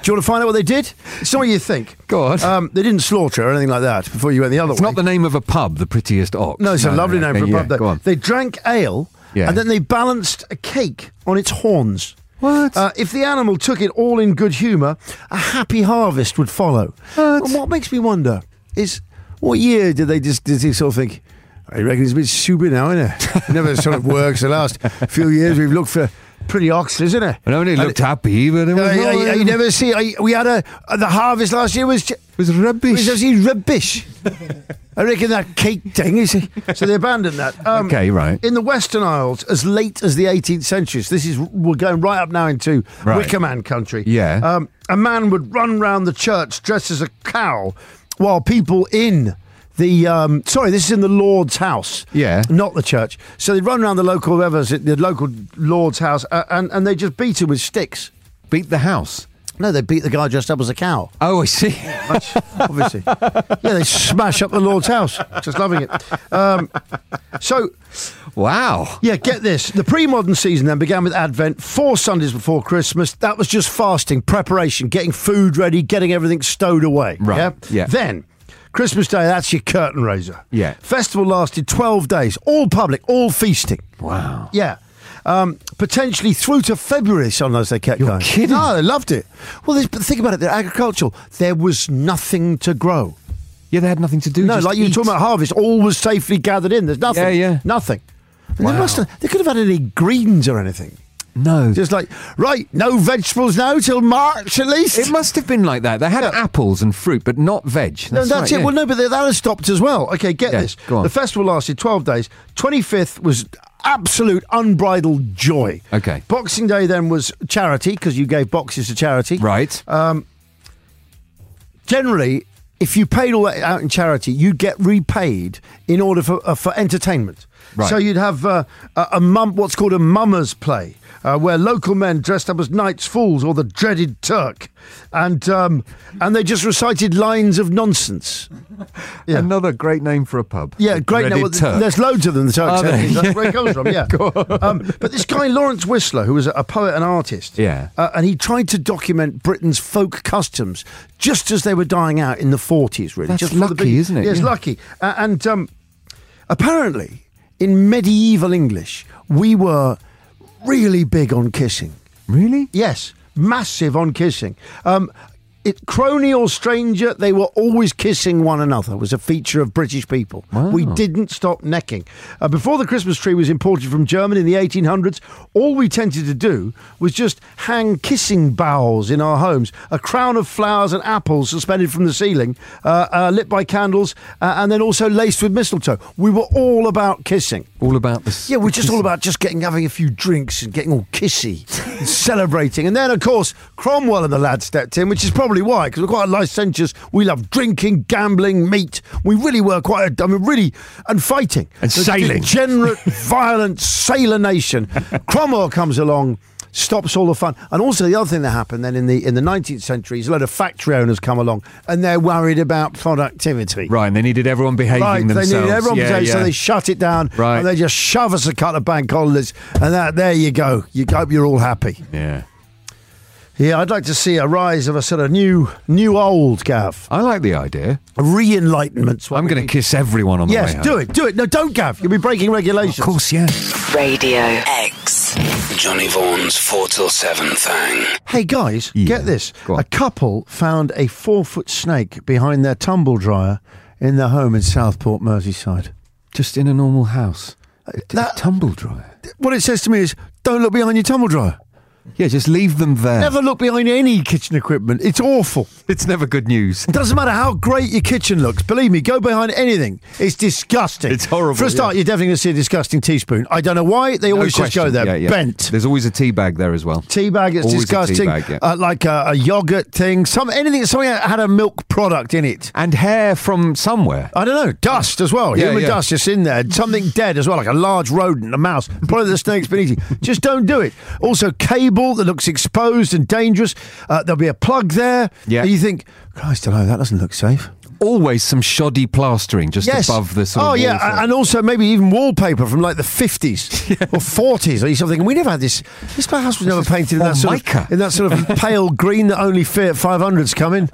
you want to find out what they did? It's not what you think. Go on. They didn't slaughter or anything like that before you went the other way. It's not the name of a pub, the Prettiest Ox. No, it's a lovely name for a pub. Go on. They drank ale, Yeah. and then they balanced a cake on its horns. What? If the animal took it all in good humour, a happy harvest would follow. What? And what makes me wonder is, what year did they sort of think, I reckon it's a bit stupid now, isn't it? It never sort of works. The last few years we've looked for pretty oxes, isn't it? I know it looked happy, but it was You never see. We had the harvest last year was rubbish. was absolutely rubbish. I reckon that cake thing is. So they abandoned that. Okay, right. In the Western Isles, as late as the 18th century, so we're going right up now into Wicker Man country. Yeah. A man would run round the church dressed as a cow, while people in the this is in the Lord's house, not the church. So they'd run around the local Lord's house, and they just beat him with sticks. Beat the house? No, they beat the guy dressed up as a cow. Oh, I see. Obviously, yeah, they smash up the Lord's house. Just loving it. Wow. Yeah, get this. The pre-modern season then began with Advent, 4 Sundays before Christmas. That was just fasting, preparation, getting food ready, getting everything stowed away. Right. Yeah. Then, Christmas Day, that's your curtain raiser. Yeah. Festival lasted 12 days, all public, all feasting. Wow. Yeah. Potentially through to February, sometimes they kept going. Kidding? No, they loved it. Well, but think about it, they're agricultural. There was nothing to grow. Yeah, they had nothing to do. No, just like you were eat. talking about harvest, all was safely gathered in. There's nothing. Yeah. Nothing. And Wow. they could have had any greens or anything. No. Just like, right, no vegetables now till March at least. It must have been like that. They had apples and fruit, but not veg. No, that's right, it. yeah. Well, no, but that has stopped as well. Okay, get this. Go on. The festival lasted 12 days. 25th was absolute unbridled joy. Okay. Boxing Day then was charity, because you gave boxes to charity. Right. Generally, if you paid all that out in charity, you'd get repaid in order for entertainment. Right. So you'd have what's called a mummers play, where local men dressed up as knights, fools, or the dreaded Turk, and they just recited lines of nonsense. Yeah. Another great name for a pub. Yeah, great. Dreaded Now, Turk. there's loads of them. The Turks. Are there? That's where it comes from. Yeah. But this guy Lawrence Whistler, who was a poet and artist, and he tried to document Britain's folk customs just as they were dying out in the 40s. Really, That's just for the lucky, isn't it? Yeah, it's Yeah. lucky. And apparently, in medieval English, we were really big on kissing. Really? Yes, massive on kissing. Crony or stranger, they were always kissing one another. It was a feature of British people. Wow. We didn't stop necking. Before the Christmas tree was imported from Germany in the 1800s, all we tended to do was just hang kissing boughs in our homes. A crown of flowers and apples suspended from the ceiling, lit by candles, and then also laced with mistletoe. We were all about kissing. All about this. Yeah, we're just all about having a few drinks and getting all kissy and celebrating. And then, of course, Cromwell and the lads stepped in, which is probably why, because we're quite licentious. We love drinking, gambling, meat. We really were and fighting. And sailing. Degenerate, violent sailor nation. Cromwell comes along, stops all the fun. And also the other thing that happened then in the 19th century is a load of factory owners come along and they're worried about productivity. Right, and they needed everyone behaving Right, themselves. they needed everyone behaving, so they shut it down. Right. And they just shove us a couple of bank holidays, and there you go. You hope you're all happy. Yeah. Yeah, I'd like to see a rise of a sort of new old, Gav. I like the idea. A re-enlightenment. I'm going to kiss everyone on the way Yes, home. do it. No, don't, Gav. You'll be breaking regulations. Of course, yeah. Radio X. Johnny Vaughan's 4 till 7 thing. Hey, guys, Yeah. get this. Go on. A couple found a 4-foot snake behind their tumble dryer in their home in Southport, Merseyside. Just in a normal house. That- Tumble dryer. What it says to me is, don't look behind your tumble dryer. Yeah, just leave them there. Never look behind any kitchen equipment. It's awful. It's never good news. It doesn't matter how great your kitchen looks. Believe me, go behind anything. It's disgusting. It's horrible, For a start, yeah. you're definitely going to see a disgusting teaspoon. I don't know why. They always just go there. Yeah, yeah. Bent. There's always a tea bag there as well. Tea bag, it's Always a disgusting. tea bag, yeah. Like a yogurt thing. Something that had a milk product in it. And hair from somewhere. I don't know. Dust as well. Yeah, Human yeah. dust just in there. Something dead as well, like a large rodent, a mouse. Probably the snake's been eating. Just don't do it. Also, cable that looks exposed and dangerous. There'll be a plug there. Yeah. And you think, Christ alive, that doesn't look safe. always some shoddy plastering just above the sort of wall front. and also maybe even wallpaper from like the 50s or 40s or something. We never had this. This house was never painted in that sort of pale green that only Fiat 500s come in.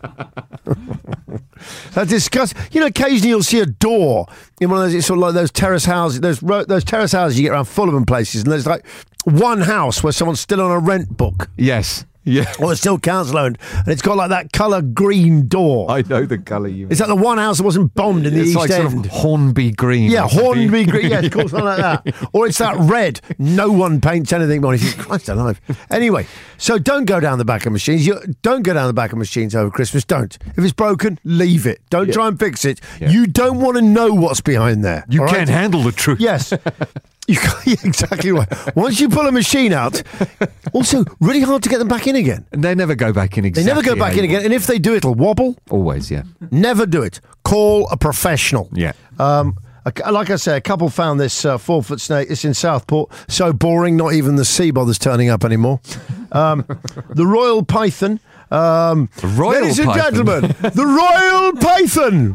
That disgust. Occasionally you'll see a door in one of those. It's sort of like those terrace houses. Those terrace houses you get around Fulham places, and there's like one house where someone's still on a rent book. Yes. Yeah. Or it's still council owned, and it's got like that colour green door. I know the colour you mean. It's like the one house that wasn't bombed in the East End. It's like sort of Hornby green. Yeah, Hornby green. Yeah, of course, something like that. Or it's that red. No one paints anything on it. Christ alive. Anyway, so don't go down the back of machines. Don't go down the back of machines over Christmas. Don't. If it's broken, leave it. Don't try and fix it. Yeah. You don't want to know what's behind there. You can't handle the truth. Yes. Exactly right. Once you pull a machine out, also really hard to get them back in again. And they never go back in again. They never go back in again. And if they do, it'll wobble. Always, yeah. Never do it. Call a professional. Yeah. Like I say, a couple found this 4-foot snake. It's in Southport. So boring, not even the sea bothers turning up anymore. The Royal Python. Ladies and gentlemen, the Royal Python.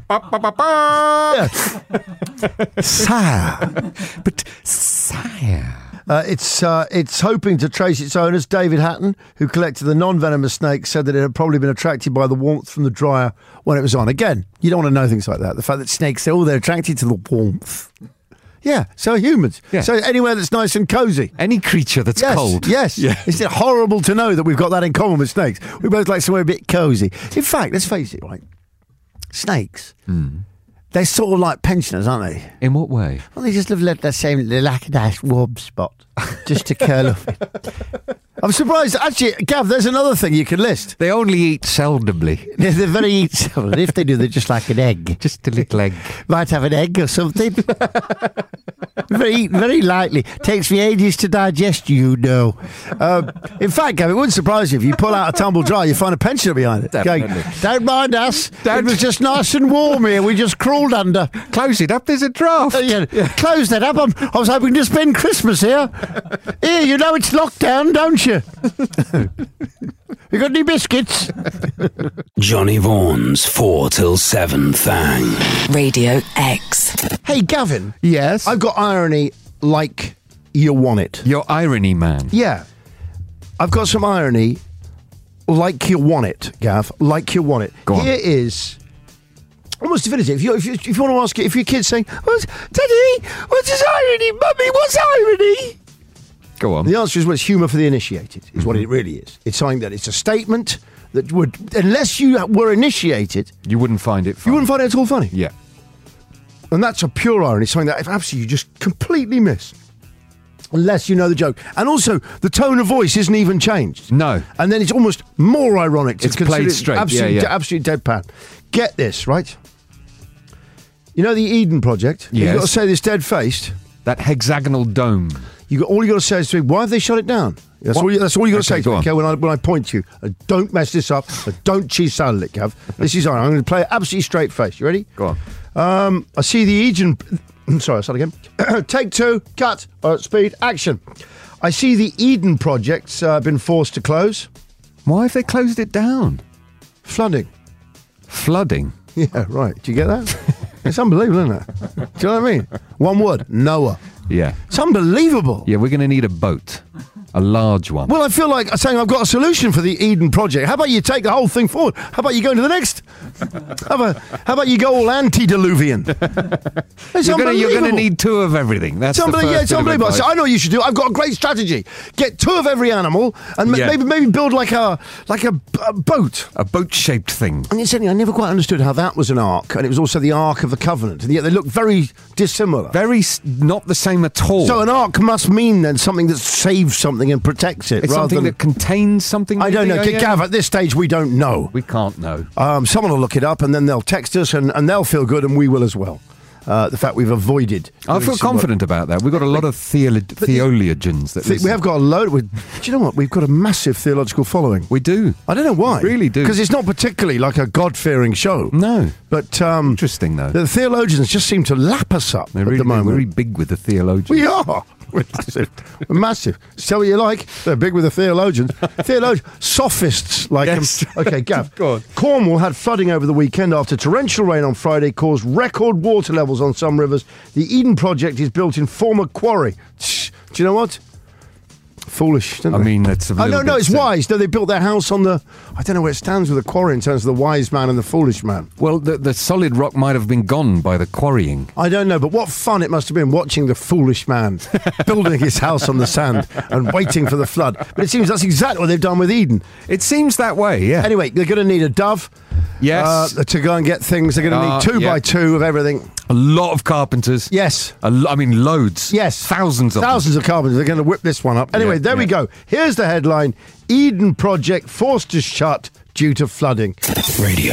Sire. But sire. It's hoping to trace its owners. David Hatton, who collected the non-venomous snake, said that it had probably been attracted by the warmth from the dryer when it was on. Again, you don't want to know things like that. The fact that snakes say, they're attracted to the warmth. Yeah, so are humans. Yeah. So anywhere that's nice and cosy. Any creature that's cold. Yes. Yeah. Isn't it horrible to know that we've got that in common with snakes? We both like somewhere a bit cosy. In fact, let's face it, right? Snakes, they're sort of like pensioners, aren't they? In what way? Well, they just live that same like a nice warm spot just to curl up in. I'm surprised. Actually, Gav, there's another thing you can list. They only eat seldomly. They're very seldom. If they do, they're just like an egg. Just a little egg. Might have an egg or something. Very lightly. Takes me ages to digest, In fact, Gav, it wouldn't surprise you if you pull out a tumble dryer, you find a pensioner behind it. Definitely. Going, don't mind us. It was just nice and warm here. We just crawled under. Close it up. There's a draft. Close that up. I was hoping to spend Christmas here. Here, it's lockdown, don't you? You got any biscuits? Johnny Vaughan's 4 till 7 thang. Radio X. Hey, Gavin. Yes? I've got irony like you want it. You're irony man. Yeah. I've got some irony like you want it, Gav. Like you want it. Go on. Here is almost definitive. If you want to ask it, if your kid's saying, Daddy, what is irony? Mummy, what's irony? Go on. The answer is, well, it's humour for the initiated, is what it really is. It's something that it's a statement that would, unless you were initiated, you wouldn't find it funny. You wouldn't find it at all funny. Yeah. And that's a pure irony, something that absolutely you just completely miss. Unless you know the joke. And also, the tone of voice isn't even changed. No. And then it's almost more ironic. It's played straight. Absolute deadpan. Get this, right? You know the Eden Project? Yes. You've got to say this dead-faced. That hexagonal dome. All you got to say is to me, why have they shut it down? That's all you got to say to me, okay, when I point to you. Don't mess this up. Don't cheese salad it, Gav. This is irony. I'm going to play it absolutely straight face. You ready? Go on. I see the Eden... Sorry, I'll start again. Take 2, cut, speed, action. I see the Eden Project's been forced to close. Why have they closed it down? Flooding. Flooding? Yeah, right. Do you get that? It's unbelievable, isn't it? Do you know what I mean? One word, Noah. Yeah. It's unbelievable. Yeah, we're going to need a boat. A large one. Well, I feel like saying I've got a solution for the Eden Project. How about you take the whole thing forward? How about you go into the next? How about you go all antediluvian? It's you're going to need 2 of everything. That's unbelievable. Yeah, it's unbelievable. So I know what you should do. I've got a great strategy. Get 2 of every animal and maybe build like a boat. A boat-shaped thing. And incidentally, I never quite understood how that was an ark, and it was also the Ark of the Covenant, and yet they look very dissimilar. Very not the same at all. So an ark must mean then something that saves something and protects it. It's something that contains something. I don't know. Gav, at this stage, we don't know. We can't know. Someone will look it up, and then they'll text us, and they'll feel good, and we will as well. the fact we've avoided. I doing feel some work. confident about that. We've got a lot of theologians that We listen. have got a load. Do you know what? We've got a massive theological following. We do. I don't know why. We really do. Because it's not particularly like a God-fearing show. No. But Interesting, though. the theologians just seem to lap us up They're at really, the moment. we're really big with the theologians. We are. We're massive. Tell what you like. They're big with the theologians. Sophists like Yes. them. Okay, Gav. Go on. Cornwall had flooding over the weekend after torrential rain on Friday caused record water levels on some rivers. The Eden Project is built in former quarry. Do you know what? Foolish, don't I they? mean, that's a little no, bit it's silly. wise. No, they built their house on the... I don't know where it stands with the quarry in terms of the wise man and the foolish man. Well, the solid rock might have been gone by the quarrying. I don't know, but what fun it must have been watching the foolish man building his house on the sand and waiting for the flood. But it seems that's exactly what they've done with Eden. It seems that way, yeah. Anyway, they're going to need a dove Yes. to go and get things. They're going to need 2 yeah. by 2 of everything. A lot of carpenters. Yes. I mean, loads. Yes. Thousands of them. Thousands of carpenters. They're going to whip this one up. Anyway, Yeah, there we yeah. go. Here's the headline. Eden Project forced to shut due to flooding. Radio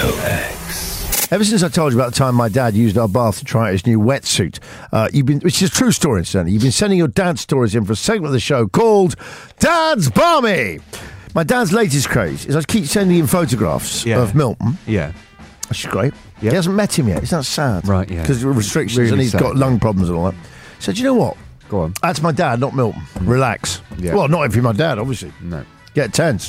X. Ever since I told you about the time my dad used our bath to try out his new wetsuit, which is a true story, incidentally, you've been sending your dad's stories in for a segment of the show called Dad's Balmy. My dad's latest craze is I keep sending him photographs Yeah. of Milton, Yeah. which is great. Yep. He hasn't met him yet. Isn't that sad? Right, yeah. Because of restrictions Really and he's sad. got lung problems and all that. So do you know what? Go on. That's my dad, not Milton. Relax. Yeah. Well, not if you're my dad, obviously. No. Get tense.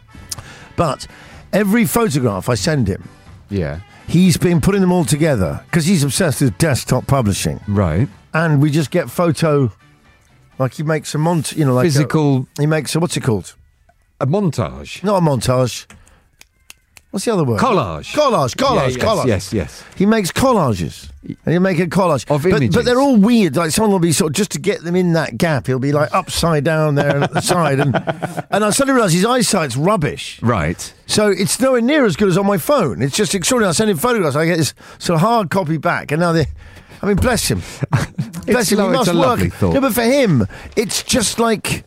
But every photograph I send him, Yeah. he's been putting them all together because he's obsessed with desktop publishing. Right. And we just get photo, like he makes a like Physical. he makes a, what's it called? A montage. Not a montage. What's the other word? Collage. Collage. Yes. He makes collages. And he'll make a collage. Of but images. they're all weird. Like someone will be sort of, just to get them in that gap, he'll be like upside down there and at the side. And I suddenly realise his eyesight's rubbish. Right. So it's nowhere near as good as on my phone. It's just extraordinary. I send him photographs. I get this sort of hard copy back. And now bless him. Bless him. He must it's a work. lovely thought. No, but for him, it's just like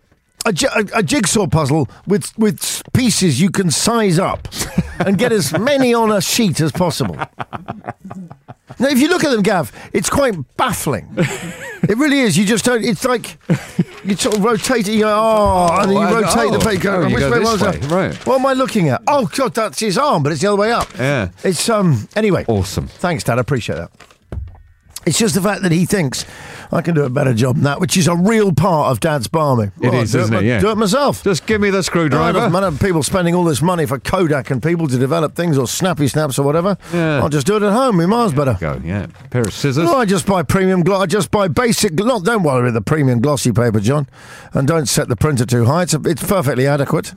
a jigsaw puzzle with pieces you can size up and get as many on a sheet as possible. Now, if you look at them, Gav, it's quite baffling. It really is. You just don't. It's like you sort of rotate it. You go, and then you rotate the page. Oh, you Which go way this was way, that? right. What am I looking at? Oh God, that's his arm, but it's the other way up. Yeah. It's anyway. Awesome. Thanks, Dad. I appreciate that. It's just the fact that he thinks I can do a better job than that, which is a real part of Dad's balmy. It is, isn't it? Yeah. Do it myself. Just give me the No, it screwdriver. doesn't matter. People spending all this money for Kodak and people to develop things or Snappy Snaps or whatever. Yeah. I'll just do it at home. Mine's better. Go, yeah. Pair of scissors. Oh, I just buy premium gloss. I just buy basic. Don't worry with the premium glossy paper, John, and don't set the printer too high. It's perfectly adequate.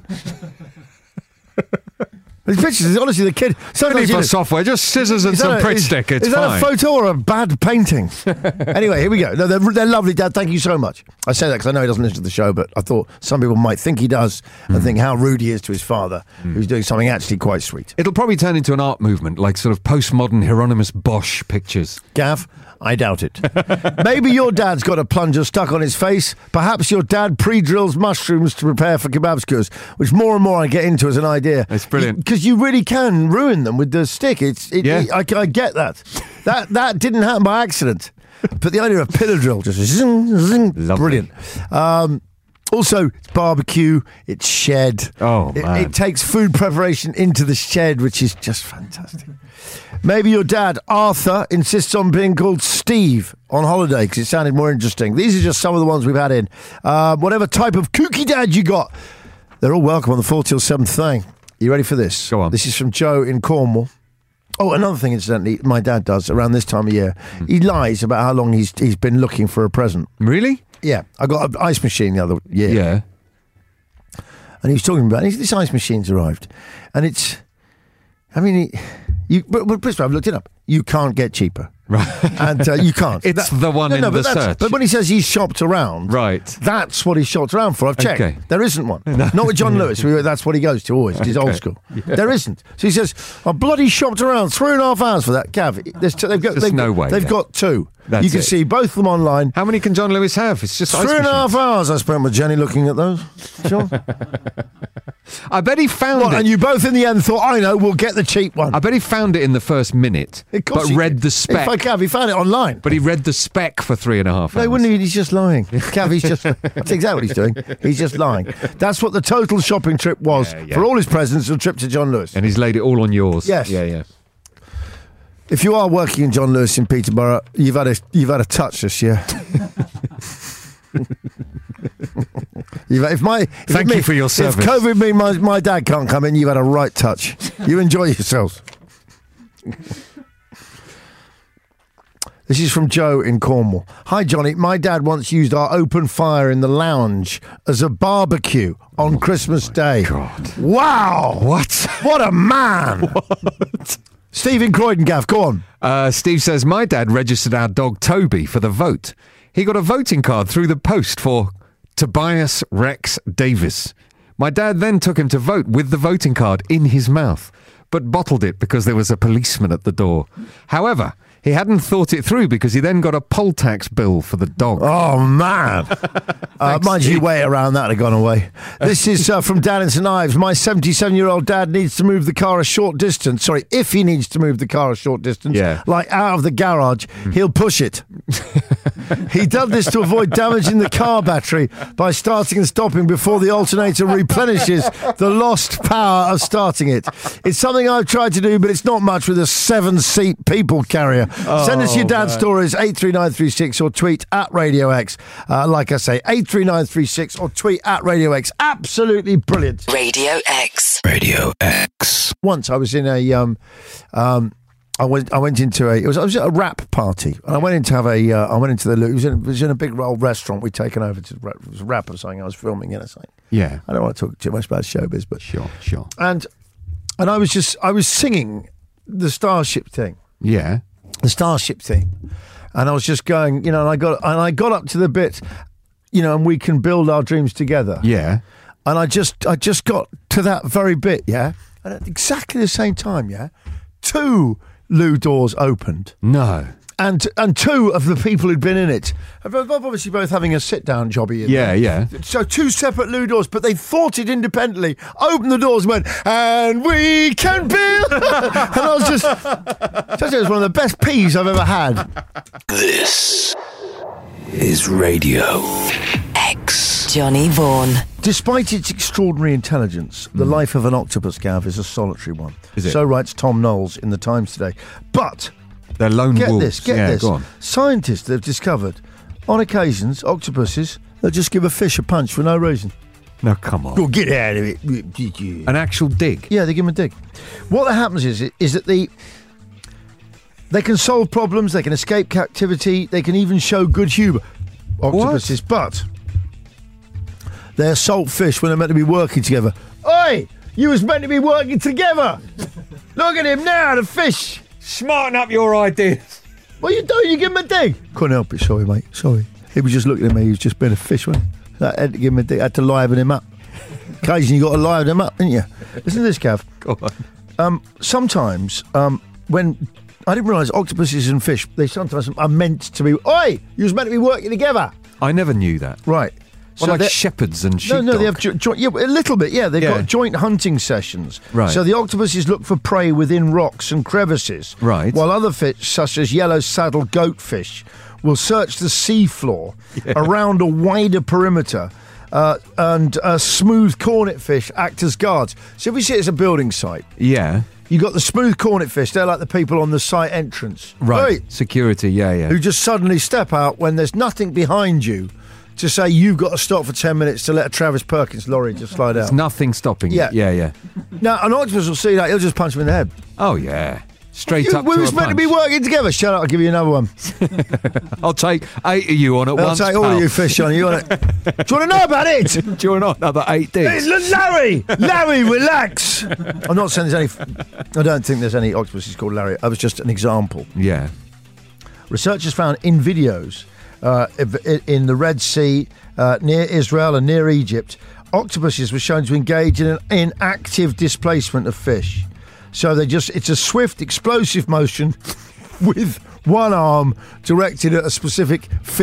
These pictures, honestly, the kid. No Sometimes need you for know- software, just scissors and Is some that Pritt stick. It's is that fine. a photo or a bad painting? Anyway, here we go. No, they're lovely, Dad. Thank you so much. I say that because I know he doesn't listen to the show, but I thought some people might think he does and think how rude he is to his father, who's doing something actually quite sweet. It'll probably turn into an art movement, like sort of postmodern Hieronymus Bosch pictures. Gav, I doubt it. Maybe your dad's got a plunger stuck on his face. Perhaps your dad pre-drills mushrooms to prepare for kebab skewers, which more and more I get into as an idea. It's brilliant. Because you really can ruin them with the stick. Yeah. I get that. That didn't happen by accident. But the idea of a pillar drill, just zing, zing, Lovely. brilliant. Also, it's barbecue, it's shed. Oh, man. It takes food preparation into the shed, which is just fantastic. Maybe your dad, Arthur, insists on being called Steve on holiday because it sounded more interesting. These are just some of the ones we've had in. Whatever type of kooky dad you got, they're all welcome on the 4 till 7 thing. You ready for this? Go on. This is from Joe in Cornwall. Oh, another thing, incidentally, my dad does around this time of year. He lies about how long he's been looking for a present. Really? Yeah, I got an ice machine the other year. Yeah. And he was talking about this ice machine's arrived. And it's, I mean, but I've looked it up. You can't get cheaper. Right. And you can't. It's the one in but the search. But when he says he's shopped around, Right. that's what he's shopped around for. I've checked. Okay. There isn't one. Not with John Lewis. That's what he goes to always. He's old school. Yeah. There isn't. So he says, I bloody shopped around 3.5 hours for that. Gav, they've no way, They've yeah. got 2. That's you can it. see both of them online. How many can John Lewis have? It's just ice 3.5 machines. hours I spent with Jenny looking at those. Sure. I bet he found What, it. and you both in the end thought, I know, we'll get the cheap one. I bet he found it in the first minute, Of course but he read did. the spec. If I can, he found it online. But he read the spec for 3.5 hours. No, he wouldn't. He's just lying. Cav, he's just... That's exactly what he's doing. He's just lying. That's what the total shopping trip was Yeah. for all his presents, a trip to John Lewis. And he's laid it all on yours. Yes. Yeah. If you are working in John Lewis in Peterborough, you've had a touch this year. Thank you for your service. If COVID means my dad can't come in, you've had a right touch. You enjoy yourselves. This is from Joe in Cornwall. Hi, Johnny. My dad once used our open fire in the lounge as a barbecue on Christmas Day. God. Wow. What? What a man. What? Steve in Croydon, Gav, go on. Steve says, my dad registered our dog Toby for the vote. He got a voting card through the post for Tobias Rex Davis. My dad then took him to vote with the voting card in his mouth, but bottled it because there was a policeman at the door. However, he hadn't thought it through because he then got a poll tax bill for the dog. Oh, man. Mind you, wait around that had gone away. This is from Dan in St Ives. My 77-year-old dad needs to move the car a short distance. Sorry, if he needs to move the car a short distance, like out of the garage, he'll push it. He done this to avoid damaging the car battery by starting and stopping before the alternator replenishes the lost power of starting it. It's something I've tried to do, but it's not much with a 7-seat people carrier. Send us your dad's stories, 83936, or tweet at Radio X. Like I say, 83936 or tweet at Radio X. Absolutely brilliant. Radio X. Radio X. Once I was in a I went into I was at a rap party, and I went in to have I went into the it was in a big old restaurant we'd taken over to it was a rap or something I was filming in or something. Yeah. I don't want to talk too much about showbiz, but Sure. and I was singing the Starship thing. Yeah. The Starship thing, and I was just going, and I got up to the bit, and we can build our dreams together. Yeah. And I just got to that very bit, and at exactly the same time, 2 loo doors opened. No. And 2 of the people who'd been in it, obviously both having a sit-down jobby in there. Yeah. So 2 separate loo doors, but they thought it independently, opened the doors and went, and we can build. And I was just it was one of the best peas I've ever had. This is Radio X. Johnny Vaughan. Despite its extraordinary intelligence, the life of an octopus, Gav, is a solitary one. Is it? So writes Tom Knowles in the Times today. But... They're lone wolves. Get this. Go on. Scientists have discovered, on occasions, octopuses, they'll just give a fish a punch for no reason. No, come on. Well, get out of it. An actual dig. Yeah, they give them a dig. What happens is that they can solve problems, they can escape captivity, they can even show good humour, octopuses, but they're salt fish when they're meant to be working together. Oi! You was meant to be working together! Look at him now, the fish! Smarten up your ideas. What are you doing? You give him a dig. Couldn't help it. Sorry, mate. Sorry. He was just looking at me. He was just being a fish, wasn't he? I had to give him a dig. I had to liven him up. Occasionally, you got to liven him up, didn't you? Listen to this, Gav. Go on. Sometimes, when I didn't realise octopuses and fish, they sometimes are meant to be. Oi! You was meant to be working together. I never knew that. Right. Well, like shepherds and sheepdog. No, they have a little bit. Yeah, they've got joint hunting sessions. Right. So the octopuses look for prey within rocks and crevices. Right. While other fish, such as yellow saddle goatfish, will search the seafloor around a wider perimeter. And smooth cornet fish act as guards. So if we see it as a building site, Yeah. you got the smooth cornet fish. They're like the people on the site entrance, Right. Security. Yeah. who just suddenly step out when there's nothing behind you to say you've got to stop for 10 minutes to let a Travis Perkins lorry just slide out. There's nothing stopping Yeah. it. Yeah. Now, an octopus will see that, he'll just punch him in the head. Oh, yeah. Straight up We to were a meant to be punch. working together. Shut up, I'll give you another one. I'll take 8 of you on at I'll once, take all pal. of you fish on. You want it? Do you want to know about it? Do you want another 8 digs? It's Larry, relax. I'm not saying there's any... I don't think there's any octopuses called Larry. I was just an example. Yeah. Researchers found in videos in the Red Sea, near Israel and near Egypt, octopuses were shown to engage in active displacement of fish. So it's a swift, explosive motion with one arm directed at a specific fish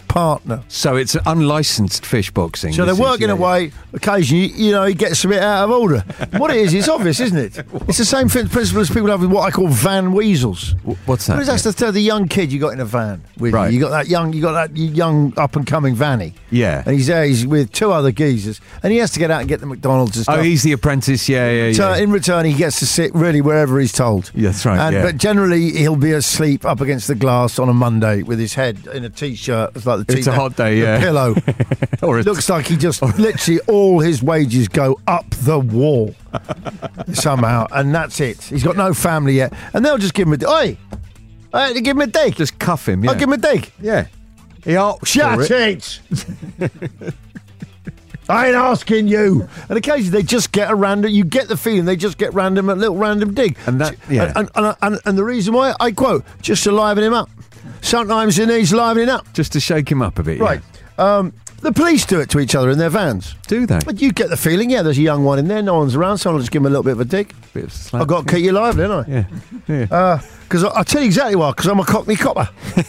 partner. So it's unlicensed fish boxing. So they're working away. Occasionally, he gets a bit out of order. What it is, it's obvious, isn't it? It's the same principle as people have with what I call van weasels. What's that? That's the young kid you got in a van with Right. you. You got that young up and coming vanny. Yeah. And he's there. He's with two other geezers, and he has to get out and get the McDonald's and stuff. Oh, he's the apprentice. Yeah. So in return, he gets to sit really wherever he's told. Yeah, that's right. But generally, he'll be asleep up against the glass on a Monday with his head in a t-shirt. It's like It's a hot day, yeah. Pillow. Or Looks like he just literally all his wages go up the wall somehow, and that's it. He's got no family yet, and they'll just give him I had to give him a dig. just cuff him. Yeah. I'll give him a dig. Yeah. He asked Shut for it. it. I ain't asking you. And occasionally they just get a random. You get the feeling they just get a little random dig. And that, yeah. And the reason why I quote just to liven him up. Sometimes he needs livening up. Just to shake him up a bit. Right. Yeah. The police do it to each other in their vans. Do they? But you get the feeling, there's a young one in there, no one's around, so I'll just give him a little bit of a dig. Bit of slap. I've got to keep you lively, haven't I? Yeah. Because I'll tell you exactly why, because I'm a Cockney copper.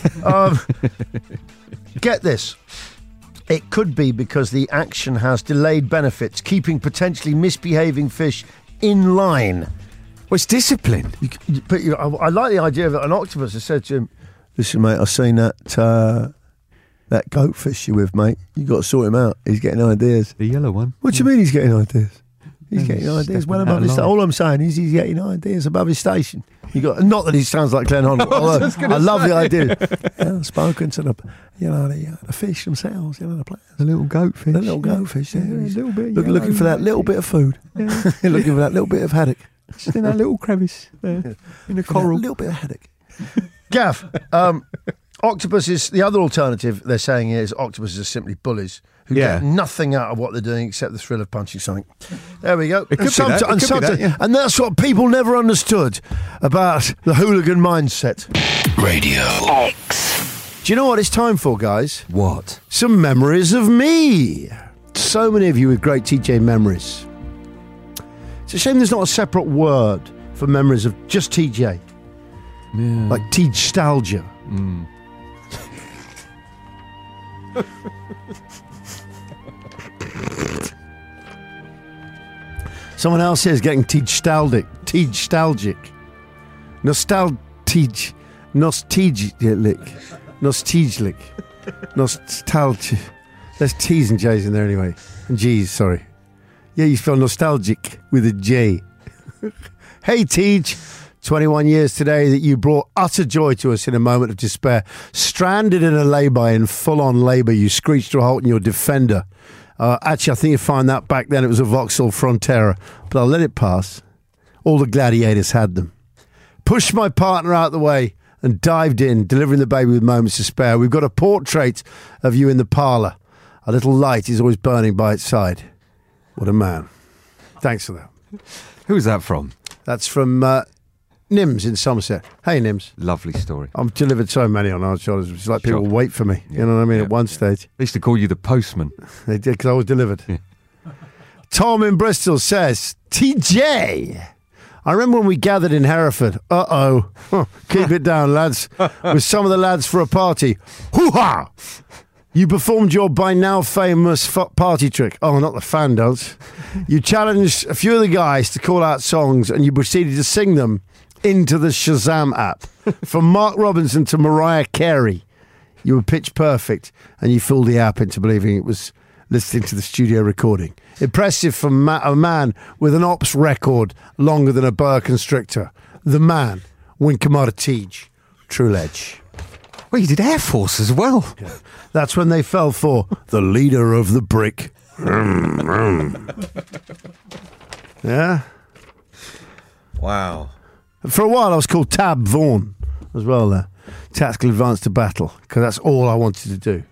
Get this. It could be because the action has delayed benefits, keeping potentially misbehaving fish in line. Well, it's discipline. I like the idea of an octopus has said to him, listen, mate, I've seen that goatfish you're with, mate. You got to sort him out. He's getting ideas. The yellow one. What do you mean he's getting ideas? He's getting ideas well above his line. All I'm saying is he's getting ideas above his station. Not that he sounds like Glenn Hoddle. I love the idea. I've spoken to the fish themselves, the players. The little goatfish. The little goatfish. Yeah, a little bit looking for that little bit of food. Yeah. Looking for that little bit of haddock. Just in that little crevice there, in the coral. A little bit of haddock. Gav, octopuses, the other alternative they're saying is octopuses are simply bullies who get nothing out of what they're doing except the thrill of punching something. There we go. It could be that. And that's what people never understood about the hooligan mindset. Radio X. Do you know what it's time for, guys? What? Some memories of me. So many of you with great TJ memories. It's a shame there's not a separate word for memories of just TJ. Yeah. Like Tej-stalgia. Someone else here is getting Tej-stalgic. Nostalgic. Nostalgia. There's T's and J's in there anyway. And G's, sorry. Yeah, you spell nostalgic with a J. Hey, Tej. 21 years today that you brought utter joy to us in a moment of despair. Stranded in a lay-by in full-on labour, you screeched to a halt in your Defender. Actually, I think you'd find that back then it was a Vauxhall Frontera, but I'll let it pass. All the gladiators had them. Pushed my partner out of the way and dived in, delivering the baby with moments to spare. We've got a portrait of you in the parlour. A little light is always burning by its side. What a man. Thanks for that. Who's that from? That's from Nims in Somerset. Hey, Nims. Lovely story. I've delivered so many on Hard Shoulders. It's like people wait for me. You know what I mean? At one stage. They used to call you the postman. They did because I was delivered. Yeah. Tom in Bristol says, TJ, I remember when we gathered in Hereford. Keep it down, lads. With some of the lads for a party. Hoo-ha! You performed your by now famous party trick. Oh, not the fan dance. You challenged a few of the guys to call out songs and you proceeded to sing them into the Shazam app. From Mark Robinson to Mariah Carey. You were pitch perfect and you fooled the app into believing it was listening to the studio recording. Impressive from a man with an ops record longer than a boa constrictor. The man, Winkamata Tej. True ledge. Well, you did Air Force as well. Yeah. That's when they fell for the leader of the brick. Yeah? Wow. For a while I was called Tab Vaughan as well there. Tactical advance to battle, because that's all I wanted to do.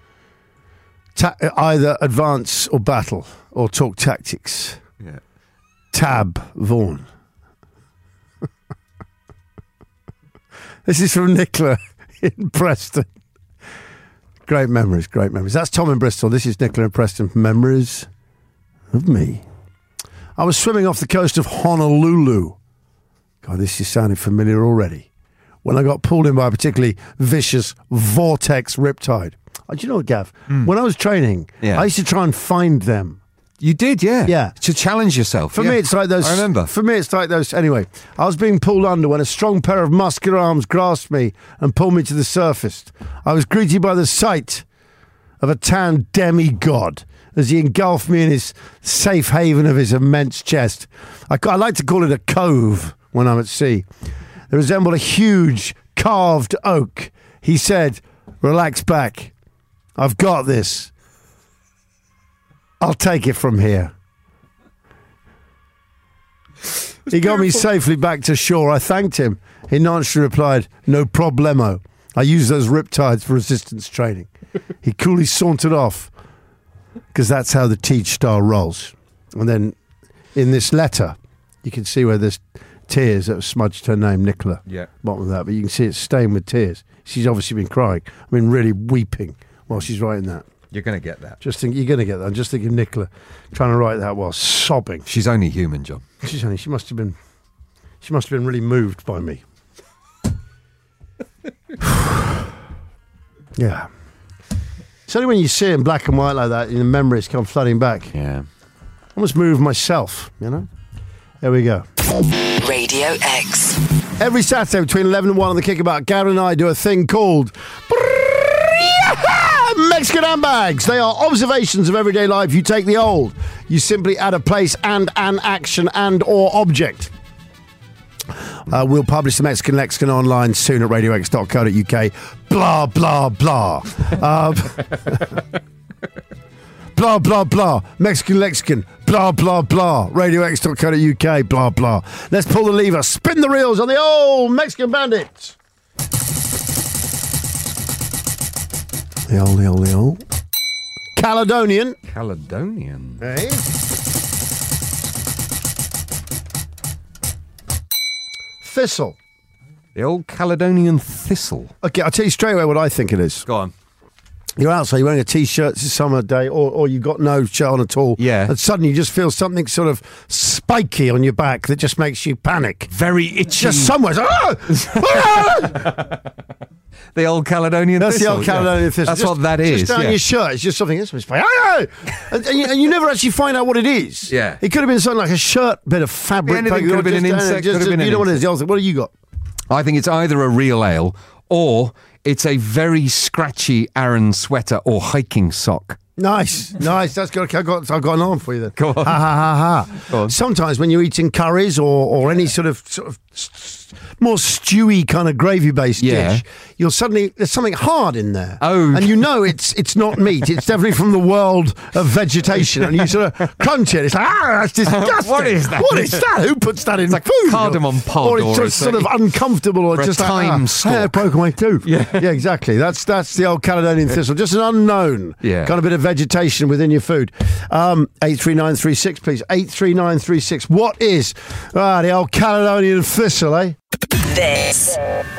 Either advance or battle, or talk tactics. Yeah. Tab Vaughan. This is from Nicola in Preston. Great memories. That's Tom in Bristol. This is Nicola in Preston. Memories of me. I was swimming off the coast of Honolulu. God, this is sounding familiar already. When I got pulled in by a particularly vicious vortex riptide. Do you know what, Gav? When I was training, Yeah. I used to try and find them. You did, yeah. Yeah. To challenge yourself. For yeah. me, it's like those. I remember. For me, it's like those. Anyway, I was being pulled under when a strong pair of muscular arms grasped me and pulled me to the surface. I was greeted by the sight of a tan demigod as he engulfed me in his safe haven of his immense chest. I like to call it a cove when I'm at sea. It resembled a huge carved oak. He said, "Relax back. I've got this. I'll take it from here." He got me safely back to shore. I thanked him. He naturally replied, "No problemo. I use those riptides for resistance training." He coolly sauntered off because that's how the Teach Star rolls. And then in this letter, you can see where there's tears that have smudged her name, Nicola. Yeah. Bottom of that, but you can see it's stained with tears. She's obviously been crying. I mean, really weeping while she's writing that. You're going to get that. Just think you're going to get that. I'm just thinking Nicola trying to write that while sobbing. She's only human, John. She must have been really moved by me. Yeah. It's only when you see it in black and white like that, the memories come flooding back. Yeah. I almost moved myself, you know? There we go. Radio X. Every Saturday between 11 and 1 on the Kickabout, Gary and I do a thing called Mexican Handbags. They are observations of everyday life. You take the old. You simply add a place and an action and or object. We'll publish the Mexican Lexicon online soon at radiox.co.uk. Blah, blah, blah. Blah, blah, blah. Mexican Lexicon. Blah, blah, blah. radiox.co.uk. Blah, blah. Let's pull the lever. Spin the reels on the old Mexican Bandit. The old. Caledonian. Caledonian. Hey. Thistle. The old Caledonian thistle. Okay, I'll tell you straight away what I think it is. Go on. You're outside, you're wearing a T-shirt, it's a summer day, or you've got no shirt on at all. Yeah. And suddenly you just feel something sort of spiky on your back that just makes you panic. Very itchy. Just somewhere. The old Caledonian That's thistle. the old Caledonian thistle. That's Just- what that is. Just down yeah. your shirt. It's just something. It's spiky. And you never actually find out what it is. Yeah. It could have been something like a shirt, bit of fabric. Anything poking could or have been an just- insect, just- could have been You an know what it is. The old thing. What do you got? I think it's either a real ale or it's a very scratchy Aran sweater or hiking sock. Nice. That's good. I've got an arm for you then. Go on. Ha ha ha Go ha. on. Sometimes when you're eating curries or any sort of more stewy kind of gravy based Yeah. dish, you'll suddenly there's something hard in there. Oh. and you know it's not meat. It's definitely from the world of vegetation, and you sort of crunch it. It's like that's disgusting. What is that? What is that? Who puts that in like food? cardamom pod or it's or just a- sort of uncomfortable, or or a just thyme like, stalk. I broke my tooth. Yeah, exactly. That's the old Caledonian thistle. Just an unknown kind of bit of vegetation within your food. 83936, please. 83936. What is the old Caledonian thistle, eh? This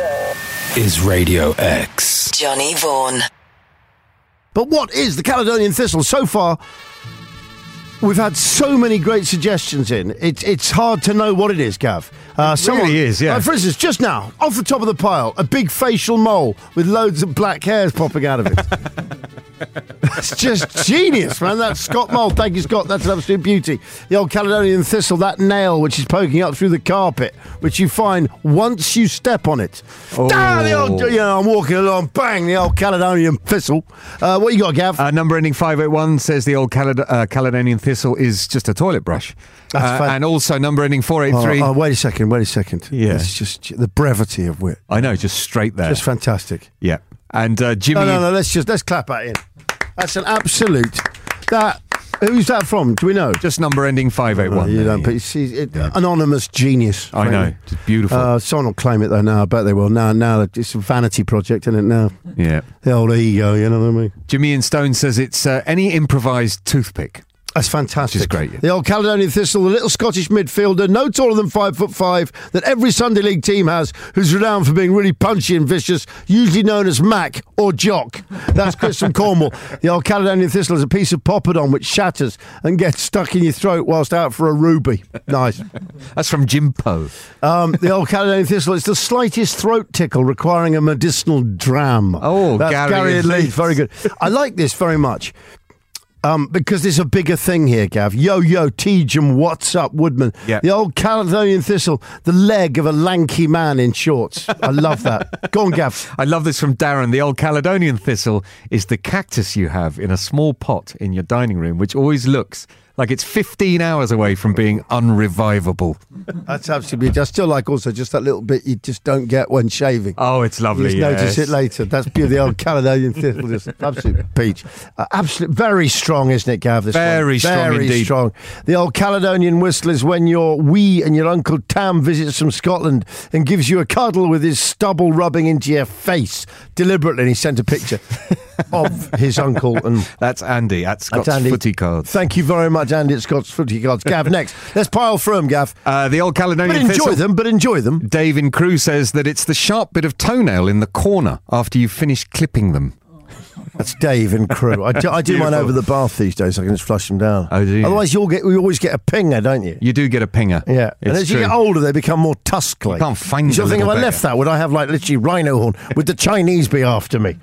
is Radio X. Johnny Vaughan. But what is the Caledonian thistle? So far, we've had so many great suggestions in. It's hard to know what it is, Gav. really is, yeah. Like, for instance, just now, off the top of the pile, a big facial mole with loads of black hairs popping out of it. That's just genius, man. That's Scott Mole. Thank you, Scott. That's an absolute beauty. The old Caledonian thistle, that nail which is poking up through the carpet, which you find once you step on it. Oh. The old, I'm walking along, bang, the old Caledonian thistle. What you got, Gav? Number ending 581 says the old Caledonian thistle is just a toilet brush. That's fun. And also number ending 483. Oh, wait a second. Yeah. It's just the brevity of wit. I know, just straight there. Just fantastic. Yeah. And Jimmy... No, let's clap that in. That's an absolute... Who's that from? Do we know? Just number ending 581. You there, don't, yeah. but see, anonymous genius. I know. It's beautiful. Someone will claim it though now. I bet they will. Now it's a vanity project, isn't it now? Yeah. The old ego, you know what I mean? Jimmy in Stone says it's any improvised toothpick. That's fantastic. Which is great. The Old Caledonian Thistle, the little Scottish midfielder, no taller than 5'5", that every Sunday League team has, who's renowned for being really punchy and vicious, usually known as Mac or Jock. That's Chris from Cornwall. The Old Caledonian Thistle is a piece of poppadom which shatters and gets stuck in your throat whilst out for a ruby. Nice. That's from Jimpo. The Old Caledonian Thistle is the slightest throat tickle requiring a medicinal dram. Oh, that's Gary and Leith. Very good. I like this very much. Because there's a bigger thing here, Gav. Yo, Teejum, what's up, Woodman? Yep. The Old Caledonian Thistle, the leg of a lanky man in shorts. I love that. Go on, Gav. I love this from Darren. The Old Caledonian Thistle is the cactus you have in a small pot in your dining room, which always looks like it's 15 hours away from being unrevivable. That's absolutely beautiful. I still like also just that little bit you just don't get when shaving. Oh, it's lovely. You just notice it later. That's beautiful. The Old Caledonian Thistle, just absolute peach. Absolute, very strong, isn't it, Gav? This Very one? strong Very indeed. strong. The Old Caledonian Whistle is when your wee and your Uncle Tam visits from Scotland and gives you a cuddle with his stubble rubbing into your face deliberately. And he sent a picture of his uncle. And That's Andy at Scott's Andy. Footy Cards. Thank you very much, Andy at Scott's Footy Cards. Gav, next. Let's pile through them, Gav. The Old Caledonian Thistle. But enjoy them. Dave in Crewe says that it's the sharp bit of toenail in the corner after you've finished clipping them. That's Dave and Crew. I do mine over the bath these days. So I can just flush them down. Oh, do you? Otherwise, you always get a pinger, don't you? You do get a pinger. Yeah, and It's as you true. get older, they become more tusk-like. You can't find You the think if little I bit. left that, would I have like literally rhino horn? Would the Chinese be after me?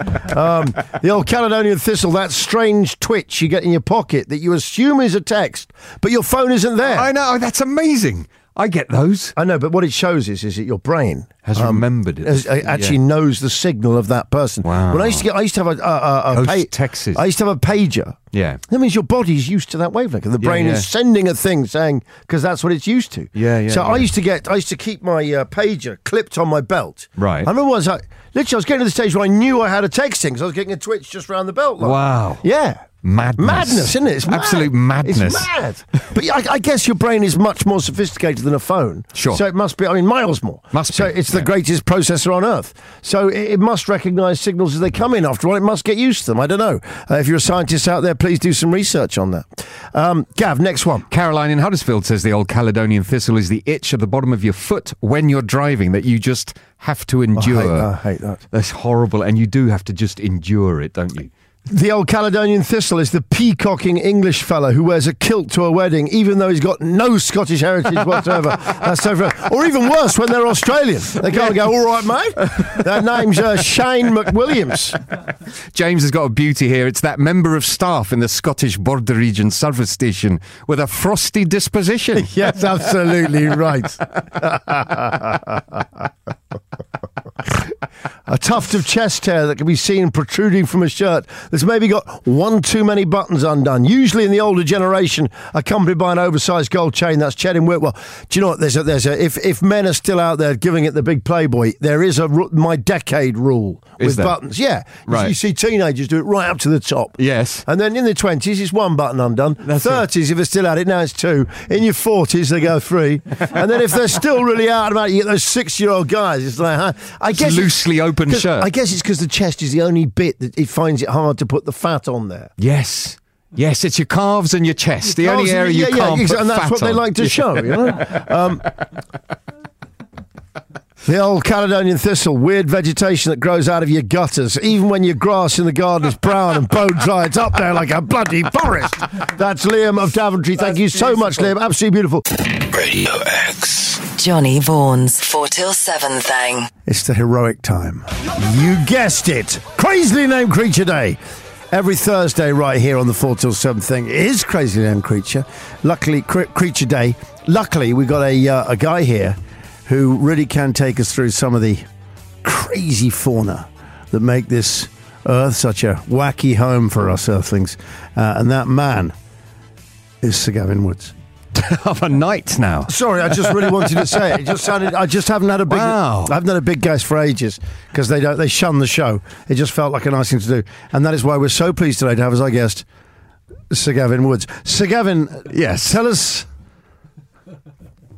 The Old Caledonian Thistle, that strange twitch you get in your pocket that you assume is a text, but your phone isn't there. I know, that's amazing. I get those. I know, but what it shows is that your brain Has remembered it. actually knows the signal of that person. Wow. When I used to have Texas. I used to have a pager. Yeah. That means your body's used to that wavelength, and the brain yeah. is sending a thing saying because that's what it's used to. Yeah. So I used to keep my pager clipped on my belt. Right. I remember once I was getting to the stage where I knew I had a texting because I was getting a twitch just around the belt line. Wow. Yeah. Madness, isn't it? It's absolute mad. madness. It's mad. But I guess your brain is much more sophisticated than a phone. Sure. So it must be, miles more. Must so be, it's the greatest processor on Earth. So it must recognise signals as they come in. After all, it must get used to them. I don't know. If you're a scientist out there, please do some research on that. Gav, next one. Caroline in Huddersfield says the Old Caledonian Thistle is the itch at the bottom of your foot when you're driving that you just have to endure. I hate that. That's horrible, and you do have to just endure it, don't you? The Old Caledonian Thistle is the peacocking English fella who wears a kilt to a wedding, even though he's got no Scottish heritage whatsoever. That's so fair. Or even worse, when they're Australian. They can't go, all right, mate. That name's Shane McWilliams. James has got a beauty here. It's that member of staff in the Scottish Border Region Service Station with a frosty disposition. Yes, absolutely right. A tuft of chest hair that can be seen protruding from a shirt that's maybe got one too many buttons undone, usually in the older generation, accompanied by an oversized gold chain. That's Ched in Whitwell. Do you know what? If men are still out there giving it the big Playboy, there is my decade rule with buttons. Yeah. Right. You see teenagers do it right up to the top. Yes. And then in the 20s, it's one button undone. That's 30s, if they're still at it, now it's two. In your 40s, they go three. And then if they're still really out about it, you get those 6-year-old guys. It's like, I guess loosely open shirt. I guess it's because the chest is the only bit that it finds it hard to put the fat on there. Yes, it's your calves and your chest. The only area you can't put and that's fat what they on. like to show, you know. The Old Caledonian Thistle, weird vegetation that grows out of your gutters. Even when your grass in the garden is brown and bone dry, it's up there like a bloody forest. That's Liam of Daventry. Thank you so much, Liam. Absolutely beautiful. Radio X. Johnny Vaughan's 4 till 7 thing. It's the heroic time. You guessed it. Crazily Named Creature Day. Every Thursday right here on the 4 till 7 thing is Crazily Named Creature. Luckily, Creature Day. Luckily, we got a guy here who really can take us through some of the crazy fauna that make this Earth such a wacky home for us Earthlings. And that man is Sir Gavin Woods. Of a night now. Sorry, I just really wanted to say it. It just sounded. I just haven't had a big. Wow. I haven't had a big guest for ages because they shun the show. It just felt like a nice thing to do, and that is why we're so pleased today to have as our guest Sir Gavin Woods. Sir Gavin, Yes. tell us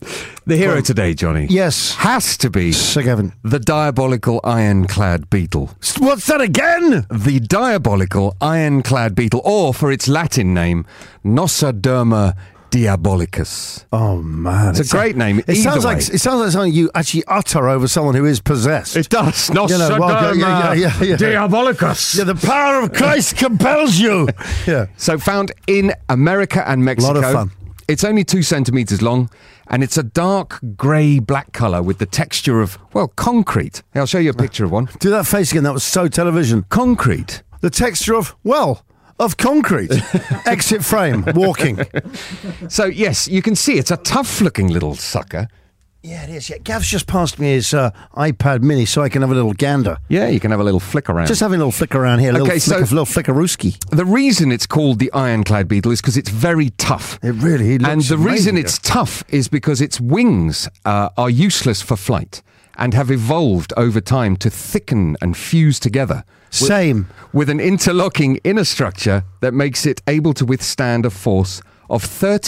The hero today, Johnny. Yes. Has to be Sir Gavin. the diabolical ironclad beetle. What's that again? The diabolical ironclad beetle, or for its Latin name, Nosoderma diabolicus. Oh, man. It's a great name. It sounds way. like something you actually utter over someone who is possessed. It does. You know, Nosoderma yeah. diabolicus. Yeah, the power of Christ compels you. Yeah. So found in America and Mexico. Lot of fun. It's only 2 centimetres long, and it's a dark grey-black colour with the texture of, well, concrete. I'll show you a picture of one. Do that face again. That was so television. Concrete. The texture of, of concrete. Exit frame, walking. So, yes, you can see it's a tough-looking little sucker. Yeah, it is. Yeah, Gav's just passed me his iPad mini so I can have a little gander. Yeah, you can have a little flick around. Just having a little flick around here. Okay, Little flickerooski. The reason it's called the ironclad beetle is because it's very tough. It really looks And the reason amazing. it's tough is because its wings are useless for flight and have evolved over time to thicken and fuse together. Same. With an interlocking inner structure that makes it able to withstand a force of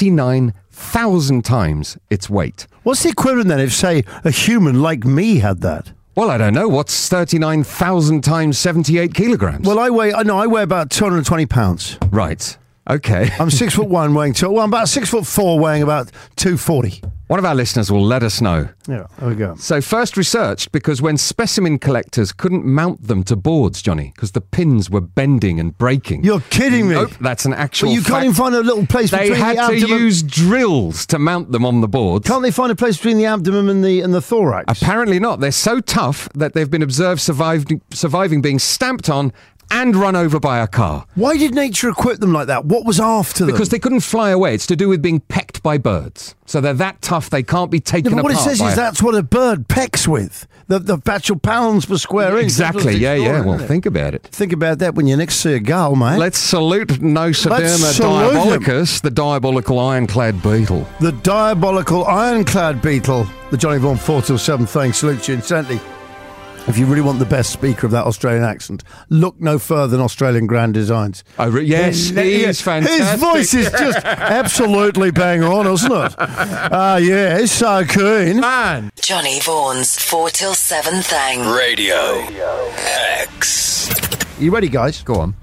39,000 times its weight. What's the equivalent then if, say, a human like me had that? Well, I don't know. What's 39,000 times 78 kilograms? Well, I weigh about 220 pounds. Right. Okay. I'm 6'1", weighing I'm about 6'4", weighing about 240. One of our listeners will let us know. Yeah, there we go. So first researched because when specimen collectors couldn't mount them to boards, Johnny, because the pins were bending and breaking. You're kidding me. Nope, that's an actual But you can't even find a little place They between had the to abdomen. use drills to mount them on the boards. Can't they find a place between the abdomen and the thorax? Apparently not. They're so tough that they've been observed surviving being stamped on and run over by a car. Why did nature equip them like that? What was after them? Because they couldn't fly away. It's to do with being pecked by birds. So they're that tough they can't be taken No, but apart. what it says is that's what a bird pecks with. The actual pounds per square inch. Exactly, yeah. Well, think about it. Think about that when you're next to a gull, mate. Let's salute Nosoderma Let's salute diabolicus, the diabolical ironclad beetle. The diabolical ironclad beetle. The Johnny Vaughan 4 till 7 thing salutes you instantly. If you really want the best speaker of that Australian accent, look no further than Australian Grand Designs. Yes, he is fantastic. His voice is just absolutely bang on, isn't it? Yeah, it's so keen. Man. Johnny Vaughan's 4 till 7 thing. Radio X. You ready, guys? Go on.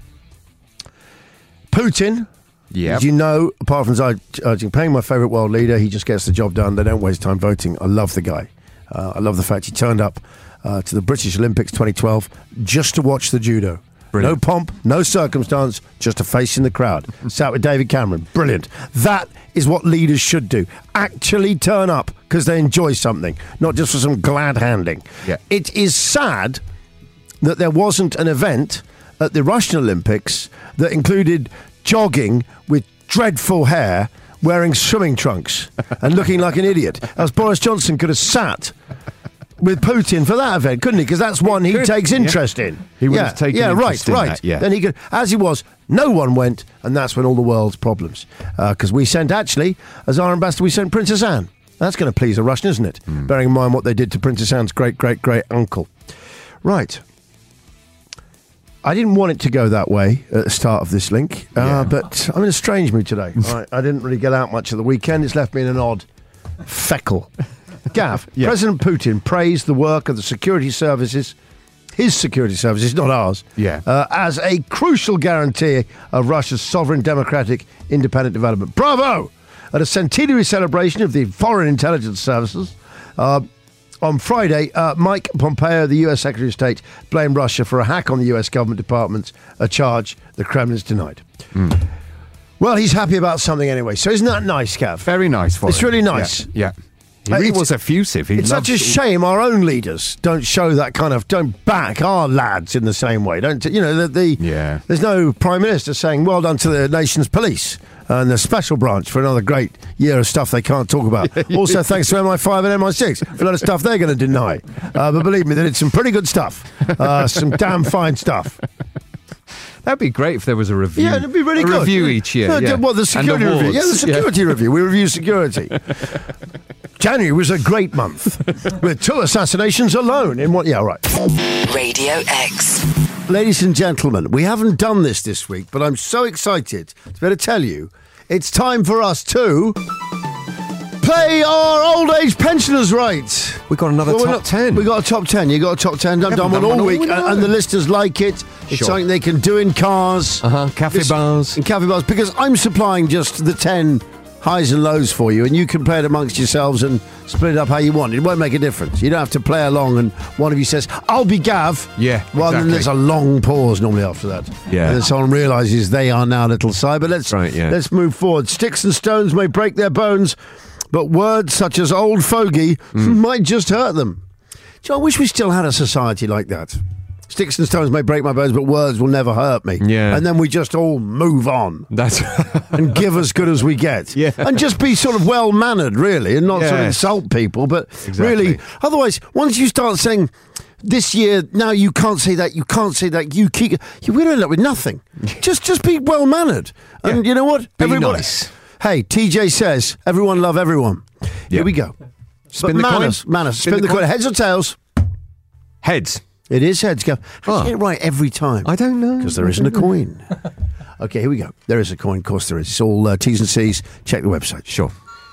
Putin. Yeah. As you know, apart from Xi my favourite world leader, he just gets the job done. They don't waste time voting. I love the guy. I love the fact he turned up to the British Olympics 2012 just to watch the judo. Brilliant. No pomp, no circumstance, just a face in the crowd. Sat with David Cameron. Brilliant. That is what leaders should do. Actually turn up because they enjoy something, not just for some glad handing. Yeah. It is sad that there wasn't an event at the Russian Olympics that included jogging with dreadful hair, wearing swimming trunks and looking like an idiot. As Boris Johnson could have sat with Putin for that event, couldn't he? Because that's one he takes interest in. He would have taken interest in that, yeah. Then he could, as he was, no one went, and that's when all the world's problems. Because we sent, actually, as our ambassador, we sent Princess Anne. That's going to please a Russian, isn't it? Bearing in mind what they did to Princess Anne's great-great-great-uncle. Right. I didn't want it to go that way at the start of this link, but I'm in a strange mood today. I didn't really get out much of the weekend. It's left me in an odd feckle. Gav, President Putin praised the work of the security services, his security services, not ours, as a crucial guarantee of Russia's sovereign, democratic, independent development. Bravo! At a centenary celebration of the Foreign Intelligence Services, on Friday, Mike Pompeo, the US Secretary of State, blamed Russia for a hack on the US government departments, a charge the Kremlin's denied. Well, he's happy about something anyway, so isn't that nice, Gav? Very nice for him. It's really nice. Yeah. He really was effusive. It's such a shame our own leaders don't show that don't back our lads in the same way. There's no Prime Minister saying, well done to the nation's police and the special branch for another great year of stuff they can't talk about. Also, thanks to MI5 and MI6 for a lot of stuff they're going to deny. But believe me, they did some pretty good stuff. Some damn fine stuff. That'd be great if there was a review. Yeah, it'd be really good. Review each year. Well, the security review. Yeah, the security review. We review security. January was a great month with 2 assassinations alone in one. Yeah, right. Radio X. Ladies and gentlemen, we haven't done this week, but I'm so excited to be able to tell you it's time for us to play play our old age pensioners' rights. We got another top 10. We got a top 10. You got a top 10. I've done one all week, and the listeners like it. It's Sure. something they can do in cars. Cafe bars. In cafe bars, because I'm supplying just the 10 highs and lows for you, and you can play it amongst yourselves and split it up how you want. It won't make a difference. You don't have to play along and one of you says, I'll be Gav. Yeah, Rather than exactly. there's a long pause normally after that. Yeah. And then someone realises they are now little Si. But let's move forward. Sticks and stones may break their bones, but words such as old fogey might just hurt them. Do you know, I wish we still had a society like that. Sticks and stones may break my bones, but words will never hurt me. Yeah. And then we just all move on That's and give as good as we get. Yeah. And just be sort of well-mannered, really, and not sort of Yes. insult people. But Exactly. really, otherwise, once you start saying, this year, now you can't say that, we don't end up with nothing. Just be well-mannered. And Yeah. you know what? Be Everybody- nice. Hey, TJ says, everyone love everyone. Here Yeah. we go. Spin But the manners, coin. manners. Spin the coin. Heads or tails? Heads. It is heads, Gav. Oh. I get it right every time. I don't know. Because there isn't a coin. Okay, here we go. There is a coin. Of course there is. It's all T's and C's. Check the website. Sure.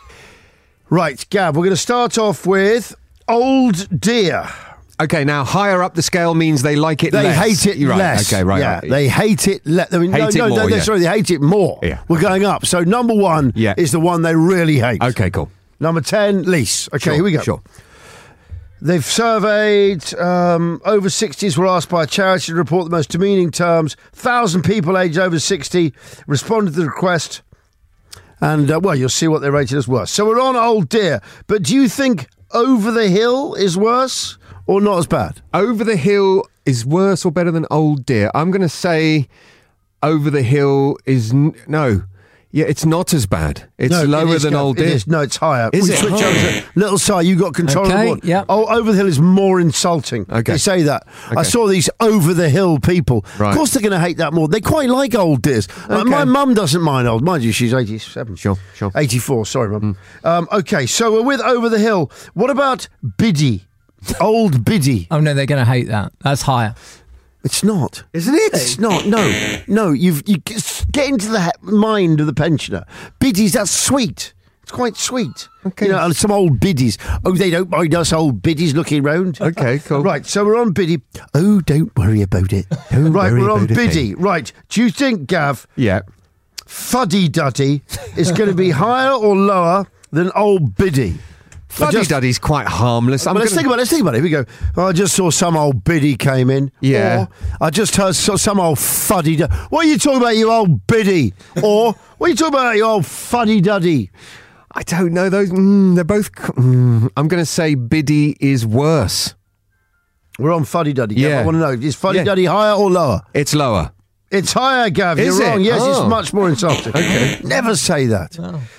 Right, Gav, we're going to start off with Old Dear. Okay, now higher up the scale means they like it They less. hate it You're right. less. Okay, right. Yeah, right. they hate it less. Hate it more, yeah. Sorry, they hate it more. Yeah. We're going up. So number one Yeah. is the one they really hate. Okay, cool. Number 10, lease. Okay, Sure, here we go. Sure. They've surveyed over 60s were asked by a charity to report the most demeaning terms. 1,000 people aged over 60 responded to the request. And, well, you'll see what they rated as worse. So we're on Old Dear. But do you think Over the Hill is worse or not as bad? Over the Hill is worse or better than Old Dear? I'm going to say Over the Hill is... no. Yeah, it's not as bad. It's No, lower it is, than Gav. Old It Dear. is. No, it's higher. Is We it? switch over to Little Si, you got control of the Okay, board. yeah. Oh, Over the Hill is more insulting. Okay. They say that. I Okay. saw these Over the Hill people. Right. Of course they're going to hate that more. They quite like Old Dears. My mum doesn't mind old. Mind you, she's 87. Sure. 84, sorry, Mum. Okay, so we're with Over the Hill. What about Biddy? Old Biddy. Oh no, they're going to hate that. That's higher. It's not. Isn't it? It's not. No. You get into the mind of the pensioner. Biddies, that's sweet. It's quite sweet. Okay. You know, and some old biddies. Oh, they don't mind us old biddies looking round. Okay, cool. Right, so we're on Biddy. Oh, don't worry about it. Right, worry we're on about a Biddy. Right, do you think, Gav, Yeah. Fuddy Duddy is going to be higher or lower than old Biddy? Fuddy-duddy's quite harmless. Let's think about it. Here we go. Oh, I just saw some old biddy came in. Yeah. Or I just heard some old fuddy. What are you talking about, you old biddy? Or what are you talking about, you old fuddy duddy? I don't know. Those they're both... I'm going to say Biddy is worse. We're on fuddy duddy. Yeah. I want to know, is fuddy Yeah. duddy higher or lower? It's lower. It's higher, Gav. Is You're it? wrong. Yes, Oh. it's much more insulting. Okay. Never say that.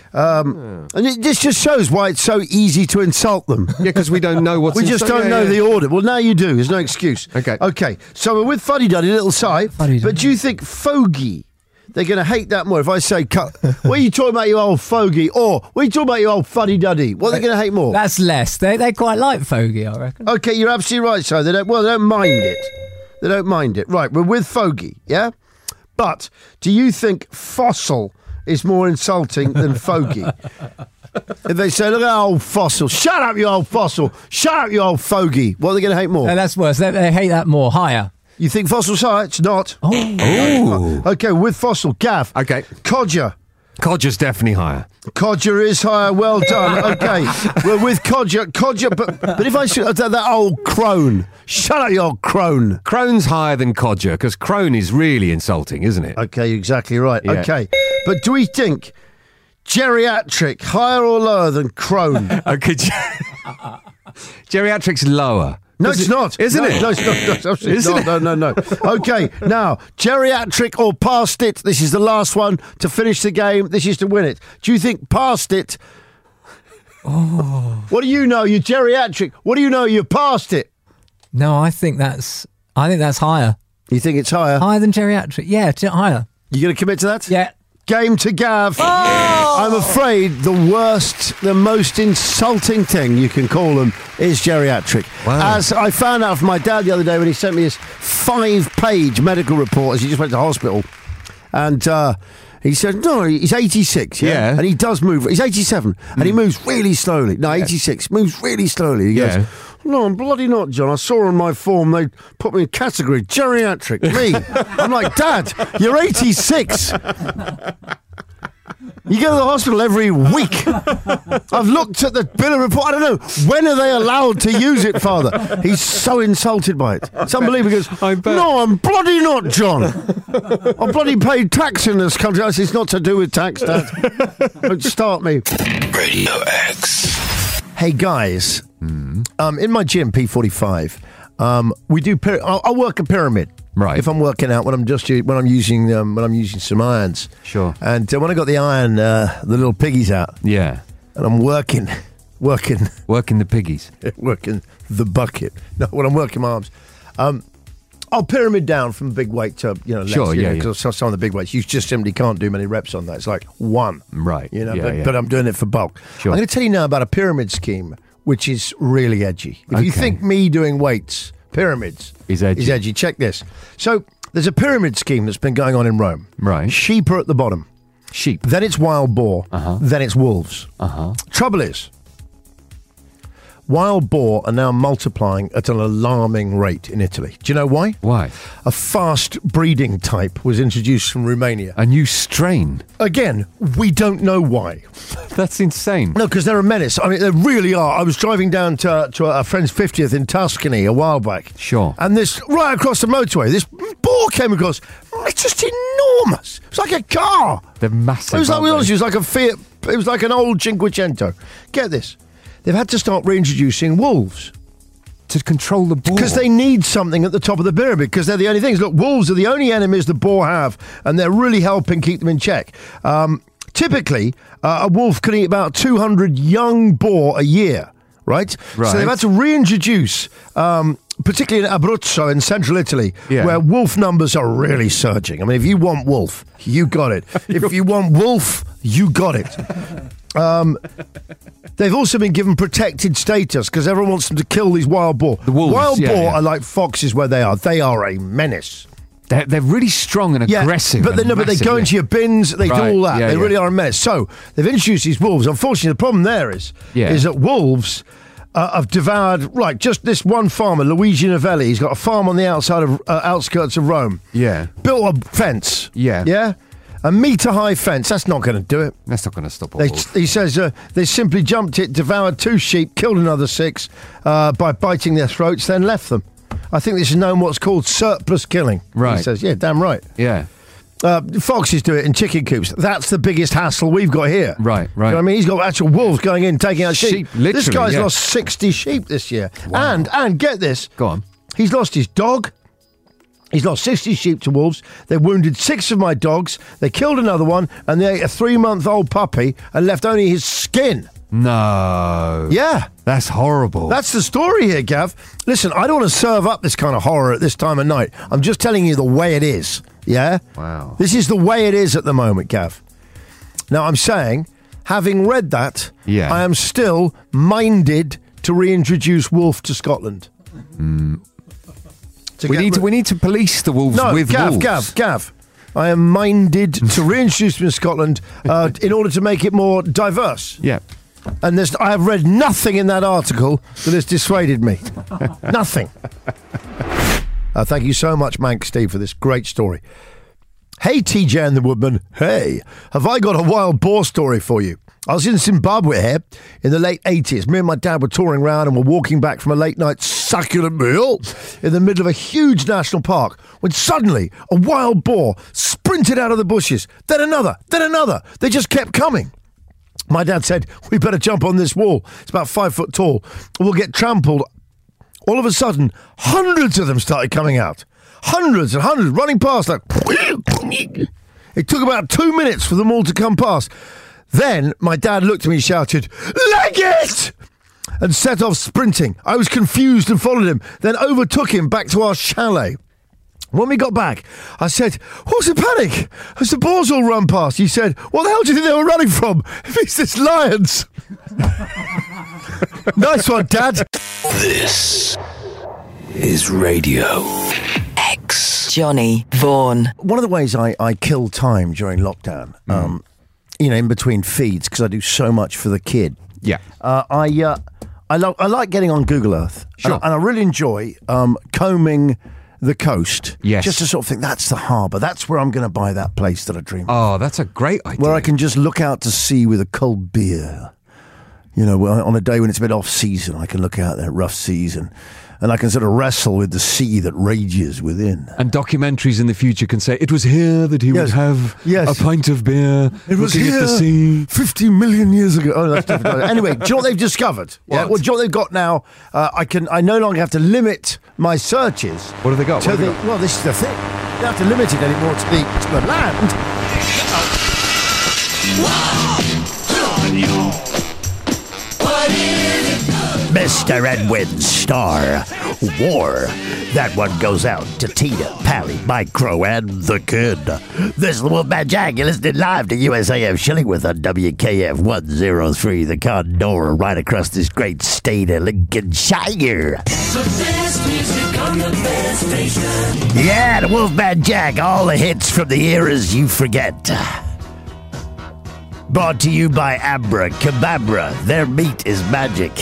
And this just shows why it's so easy to insult them. Yeah, because we don't know what's... We just don't know the order. Well, now you do. There's no excuse. Okay. Okay. So we're with Fuddy Duddy, Little Si. Fuddy-duddy. But do you think Fogey, they're going to hate that more? If I say, what are you talking about, you old Fogey? Or what are you talking about, you old Fuddy Duddy? What are they going to hate more? That's less. They quite like Fogey, I reckon. Okay, you're absolutely right, Si. They don't mind it. They don't mind it. Right, we're with Fogey, yeah? But do you think Fossil is more insulting than Fogey? If they say, look at that old fossil. Shut up, you old fossil. Shut up, you old fogey. What are they going to hate more? No, that's worse. They hate that more. Higher. You think fossil's high? It's not. Oh. Okay, with fossil. Gav. Okay. Codger. Codger's definitely higher. Codger is higher. Well done. Okay. We're with Codger. But if I say that old crone. Shut up, you old crone. Crone's higher than Codger because crone is really insulting, isn't it? Okay, you're exactly right. Yeah. Okay. But do we think geriatric higher or lower than crone? Okay. Geriatric's lower. No, it's not. Isn't it? No, it's not. No, it's absolutely Isn't not. No. Okay, now, geriatric or past it. This is the last one to finish the game. This is to win it. Do you think past it? Oh. What do you know? You're geriatric. What do you know? You're past it. No, I think that's higher. You think it's higher? Higher than geriatric. Yeah, higher. You going to commit to that? Yeah. Game to Gav. Oh! I'm afraid the worst, the most insulting thing you can call them is geriatric. Wow. As I found out from my dad the other day when he sent me his 5-page medical report as he just went to hospital. And He said, no, he's 86, Yeah. and he does move. He's 87, and he moves really slowly. No, 86, moves really slowly. He goes, no, I'm bloody not, John. I saw on my form they put me in category geriatric. Me. I'm like, Dad, you're 86. You go to the hospital every week. I've looked at the bill of report. I don't know. When are they allowed to use it, Father? He's so insulted by it. It's unbelievable. He goes, I bet. no, I'm bloody not, John. I bloody paid tax in this country. I said, it's not to do with tax, Dad. Don't start me. Radio X. Hey, guys. In my gym, P45, we do. I'll work a pyramid. Right. If I'm working out when I'm using some irons. Sure. And when I got the iron, the little piggies out, Yeah. and I'm working Working the piggies. working the bucket. No, when I'm working my arms, I'll pyramid down from big weight to less, Sure, yeah, because some of the big weights you just simply can't do many reps on that. It's like one, Right. but I'm doing it for bulk. Sure. I'm going to tell you now about a pyramid scheme which is really edgy. If you Okay. think me doing weights, pyramids Is edgy. Check this. So there's a pyramid scheme that's been going on in Rome. Right. Sheep are at the bottom. Sheep. Then it's wild boar. Then it's wolves. Trouble is, wild boar are now multiplying at an alarming rate in Italy. Do you know why? Why? A fast breeding type was introduced from Romania. A new strain. Again, we don't know why. That's insane. No, because they're a menace. I mean, they really are. I was driving down to a friend's 50th in Tuscany a while back. Sure. And this, right across the motorway, this boar came across. It's just enormous. It's like a car. They're massive. It was like, aren't they? honestly, it was like a Fiat. It was like an old Cinquecento. Get this. They've had to start reintroducing wolves to control the boar. because they need something at the top of the pyramid because they're the only things. Look, wolves are the only enemies the boar have, and they're really helping keep them in check. Typically, a wolf can eat about 200 young boar a year, right? So they've had to reintroduce, particularly in Abruzzo in central Italy, where wolf numbers are really surging. I mean, if you want wolf, you got it. If you want wolf, you got it. They've also been given protected status because everyone wants them to kill these wild boar. The wolves, wild boar yeah. are like foxes where they are. They are a menace. They're really strong and aggressive. But they go into your bins. They do all that. They really are a menace. So they've introduced these wolves. Unfortunately, the problem there is that wolves have devoured. Right, just this one farmer, Luigi Novelli. He's got a farm on the outskirts of Rome. Yeah, built a fence. Yeah. A metre-high fence. That's not going to do it. That's not going to stop a wolf. He says they simply jumped it, devoured 2 sheep, killed another 6 by biting their throats, then left them. I think this is known what's called surplus killing. Right. He says, yeah, damn right. Yeah. Foxes do it in chicken coops. That's the biggest hassle we've got here. Right. You know what I mean? He's got actual wolves going in, taking out sheep. Literally, this guy's lost 60 sheep this year. Wow. And get this. Go on. He's lost his dog. He's lost 60 sheep to wolves. They wounded 6 of my dogs. They killed another one, and they ate a 3-month-old puppy and left only his skin. No. Yeah. That's horrible. That's the story here, Gav. Listen, I don't want to serve up this kind of horror at this time of night. I'm just telling you the way it is. Yeah? Wow. This is the way it is at the moment, Gav. Now, I'm saying, having read that, I am still minded to reintroduce wolf to Scotland. We need to police the wolves with wolves. Gav. I am minded to reintroduce them in Scotland in order to make it more diverse. Yeah. And I have read nothing in that article that has dissuaded me. Nothing. Thank you so much, Mank Steve, for this great story. Hey, TJ and the Woodman. Hey, have I got a wild boar story for you? I was in Zimbabwe here in the late 80s. Me and my dad were touring around and were walking back from a late night succulent meal in the middle of a huge national park when suddenly a wild boar sprinted out of the bushes. Then another. They just kept coming. My dad said, we better jump on this wall. It's about 5 foot tall. We'll get trampled. All of a sudden, hundreds of them started coming out. Hundreds and hundreds running past like... It took about 2 minutes for them all to come past. Then my dad looked at me and shouted, "Leg it!" and set off sprinting. I was confused and followed him, then overtook him back to our chalet. When we got back, I said, "What's the panic? As the boars all run past?" He said, "What the hell do you think they were running from? It's just lions." Nice one, Dad. This is Radio X. Johnny Vaughan. One of the ways I kill time during lockdown, in between feeds, because I do so much for the kid. Yeah. I like getting on Google Earth. Sure. And I really enjoy combing the coast. Yes. Just to sort of think, that's the harbour. That's where I'm going to buy that place that I dream of. Oh, that's a great idea. Where I can just look out to sea with a cold beer. You know, on a day when it's a bit off season, I can look out there, rough season, and I can sort of wrestle with the sea that rages within. And documentaries in the future can say, it was here that he would have a pint of beer It was looking here at the sea. 50 million years ago. Oh, that's different. Anyway, do you know what they've discovered? Yeah, What? well, do you know what they've got now? I no longer have to limit my searches. What have they got? To What have the, they got? well, this is the thing. You don't have to limit it anymore to the land. Mr. Edwin Starr. War. That one goes out to Tina, Pally, Micro, and the kid. This is the Wolfman Jack. You're listening live to USAF Shillingworth on WKF 103, the Condor, right across this great state of Lincolnshire. Yeah, the Wolfman Jack. All the hits from the eras you forget. Brought to you by Abra Kababra. Their meat is magic.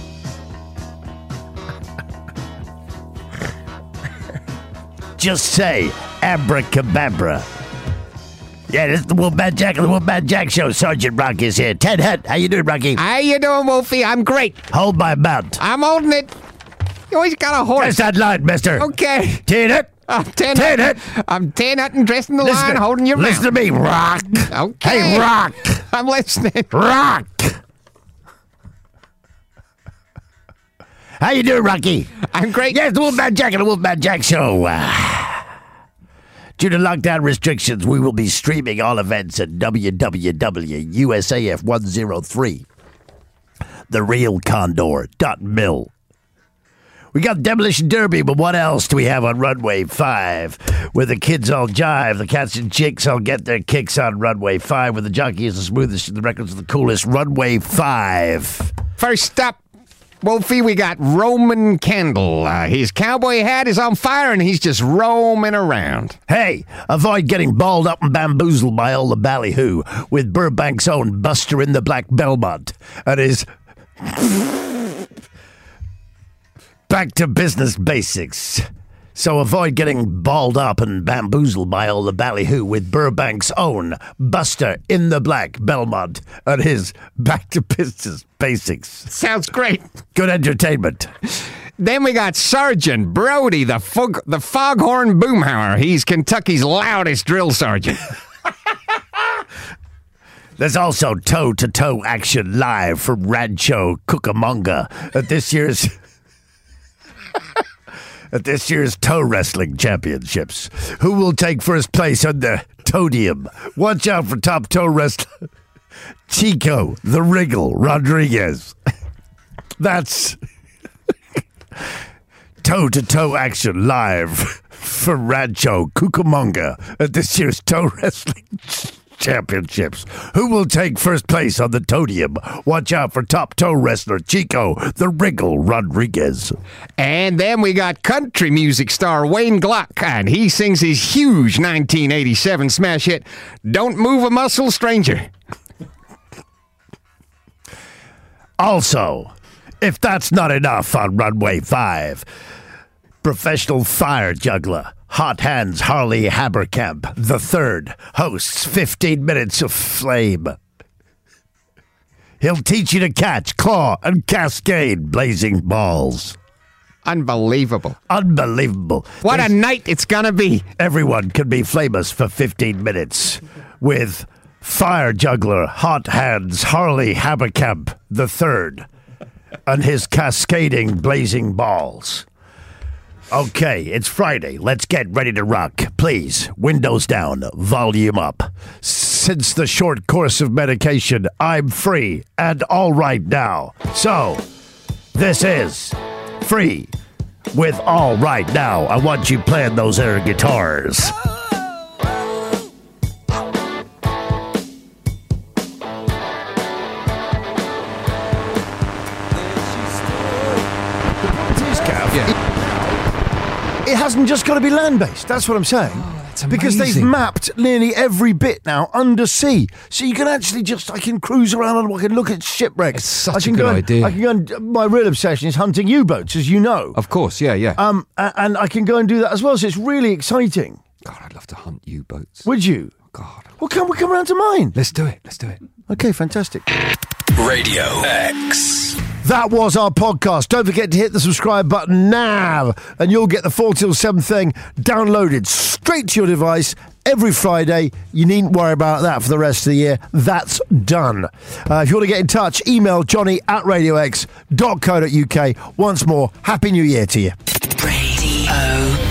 Just say abracadabra. Yeah, this is the Wolfman Jack of the Wolfman Jack Show. Sergeant Rock is here. Ted Hunt, how you doing, Rocky? How you doing, Wolfie? I'm great. Hold my mount. I'm holding it. You always got a horse. That's that line, mister. Okay. Ted Hunt. I'm Ted Hunt. I'm tan and dressed in the line, holding your Listen mouth. to me, Rock. Okay. Hey, Rock. I'm listening. Rock. How you doing, Rocky? I'm great. Yes, the Wolfman Jack and the Wolfman Jack Show. Due to lockdown restrictions, we will be streaming all events at www.usaf103. TheRealCondor.mil. We got Demolition Derby, but what else do we have on Runway 5? Where the kids all jive, the cats and chicks all get their kicks on Runway 5, where the jockey is the smoothest and the records are the coolest. Runway 5. First up, Wolfie, we got Roman Candle. His cowboy hat is on fire and he's just roaming around. Hey, avoid getting balled up and bamboozled by all the ballyhoo with Burbank's own Buster in the Black Belmont and his back to business basics. So avoid getting balled up and bamboozled by all the ballyhoo with Burbank's own Buster in the Black Belmont and his back to business basics. Sounds great. Good entertainment. Then we got Sergeant Brody, the foghorn boomhauer. He's Kentucky's loudest drill sergeant. There's also toe-to-toe action live from Rancho Cucamonga at this year's toe wrestling championships. Who will take first place on the Toadium? Watch out for top toe wrestler Chico the Wriggle Rodriguez. That's toe-to-toe action live from Rancho Cucamonga at this year's toe wrestling championships. Who will take first place on the Toadium? Watch out for top toe wrestler Chico the Wriggle Rodriguez. And then we got country music star Wayne Gluck, and he sings his huge 1987 smash hit, Don't Move a Muscle, Stranger. Also, if that's not enough on Runway 5, professional fire juggler Hot Hands Harley Haberkamp III hosts 15 minutes of flame. He'll teach you to catch, claw, and cascade blazing balls. Unbelievable. Unbelievable. What a night it's gonna be. Everyone can be famous for 15 minutes with fire juggler Hot Hands Harley Haberkamp III and his cascading blazing balls. Okay, it's Friday. Let's get ready to rock. Please, windows down, volume up. Since the short course of medication, I'm free and all right now. So, this is Free with All Right Now. I want you playing those air guitars. It hasn't just got to be land-based. That's what I'm saying. That's because they've amazing. mapped nearly every bit now undersea. So you can actually I can cruise around and I can look at shipwrecks. It's such I can a good go and- idea. I can go and, my real obsession is hunting U-boats, as you know. Of course, yeah. And I can go and do that as well. So it's really exciting. God, I'd love to hunt U-boats. Would you? God. Well, can we come around to mine? Let's do it. Okay, fantastic. Radio X. That was our podcast. Don't forget to hit the subscribe button now, and you'll get the 4 till 7 thing downloaded straight to your device every Friday. You needn't worry about that for the rest of the year. That's done. If you want to get in touch, email johnny@radiox.co.uk. Once more, Happy New Year to you. Radio